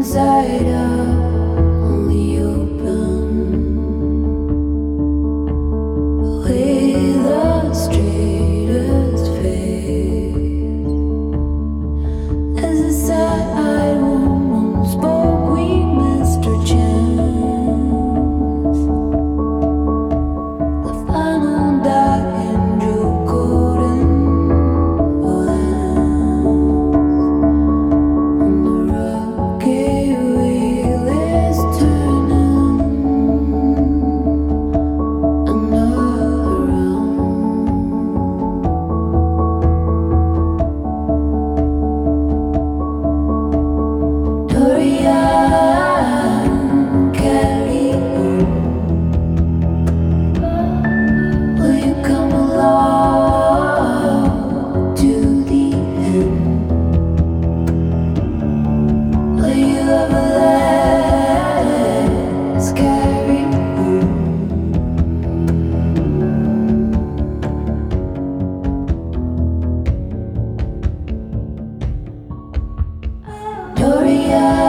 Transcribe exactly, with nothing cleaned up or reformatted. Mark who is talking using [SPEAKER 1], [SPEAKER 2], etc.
[SPEAKER 1] side up, only open with the straightest face. As a sad-eyed woman spoke, we missed our chance. The final die and Joe Gordon lands on the rocky wheel is turning another round. Dorian Kelly, will you come along to the end? Will you ever let us carry on? Dorian